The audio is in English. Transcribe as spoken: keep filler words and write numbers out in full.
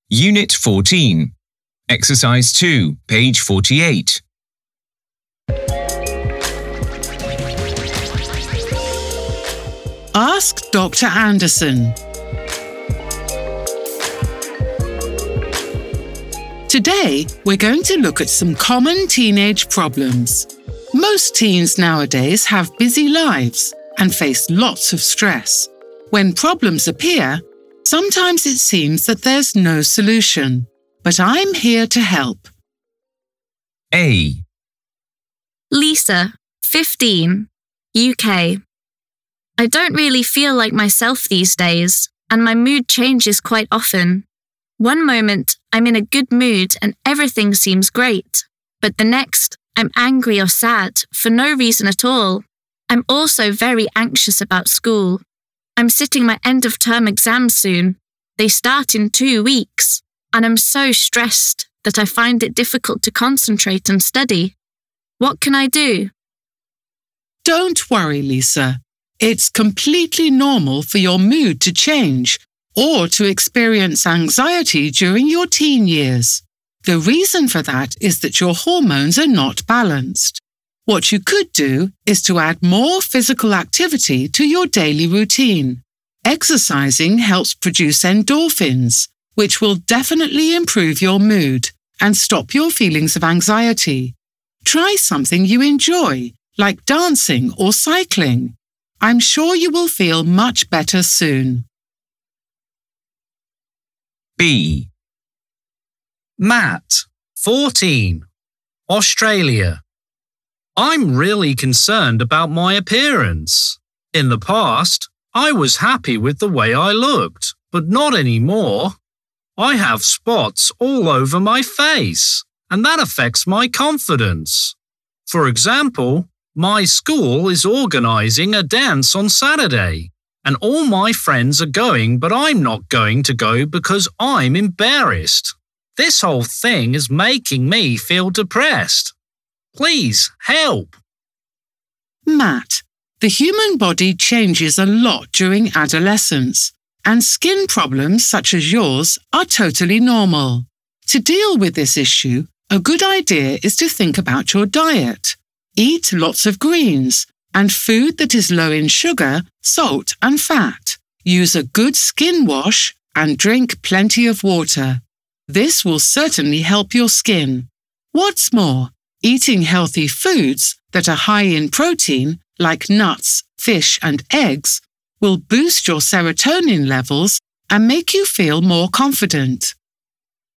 Unit fourteen. Exercise two, page forty-eight. Ask Doctor Anderson. Today, we're going to look at some common teenage problems. Most teens nowadays have busy lives and face lots of stress. When problems appear, sometimes it seems that there's no solution, but I'm here to help. A. Lisa, fifteen, U K. I don't really feel like myself these days, and my mood changes quite often. One moment, I'm in a good mood and everything seems great, but the next, I'm angry or sad for no reason at all. I'm also very anxious about school. I'm sitting my end-of-term exams soon. They start in two weeks, and I'm so stressed that I find it difficult to concentrate and study. What can I do? Don't worry, Lisa. It's completely normal for your mood to change or to experience anxiety during your teen years. The reason for that is that your hormones are not balanced. What you could do is to add more physical activity to your daily routine. Exercising helps produce endorphins, which will definitely improve your mood and stop your feelings of anxiety. Try something you enjoy, like dancing or cycling. I'm sure you will feel much better soon. B. Matt, fourteen, Australia. I'm really concerned about my appearance. In the past, I was happy with the way I looked, but not anymore. I have spots all over my face, and that affects my confidence. For example, my school is organising a dance on Saturday, and all my friends are going, but I'm not going to go because I'm embarrassed. This whole thing is making me feel depressed. Please help. Matt, the human body changes a lot during adolescence, and skin problems such as yours are totally normal. To deal with this issue, a good idea is to think about your diet. Eat lots of greens and food that is low in sugar, salt and fat. Use a good skin wash and drink plenty of water. This will certainly help your skin. What's more, eating healthy foods that are high in protein, like nuts, fish and eggs, will boost your serotonin levels and make you feel more confident.